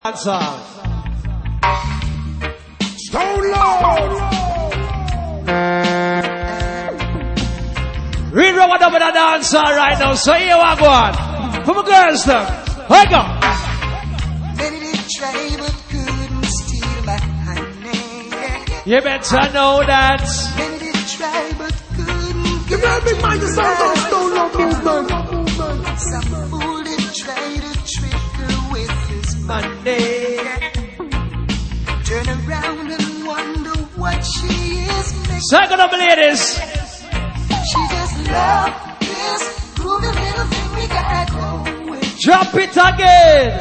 Stone Lord. We run up with a dancer right now, so here I go on. From a girls them. Here go. Many did try but couldn't steal my honey. You better know that. Many did try but couldn't You got big mind the sound of Stone Lord movement. Some fool did try to trick her with his money. Turn around and wonder what she is making. Second up, ladies. She just loves this groovy little thing we got going. Drop it again.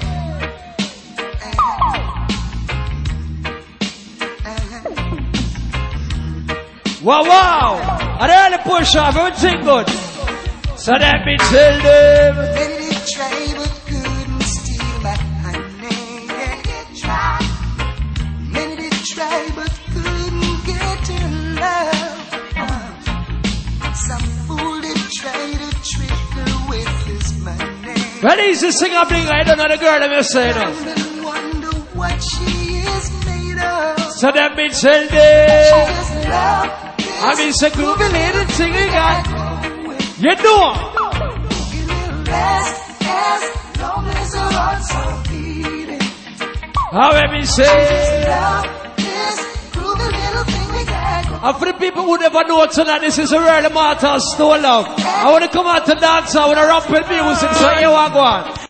Wow, wow. And they only push off, everything good. So let me tell them. Many did try but couldn't steal my honey. Many did try but couldn't get her love. Some fool did try to trick her with his money. Well, easy sing a bling, I don't know the girl that you say no. And wonder what she is made of. So let me tell She them. just loves I mean, it's a groovy little thing we got. You know. it will last as long as her heart's so beating. How let me say. Love this groovy little thing we got going. And for the people who never know tonight, this is a rare Martha Stone Love. I want to come out to dance, I want to rap with music, so here I go on.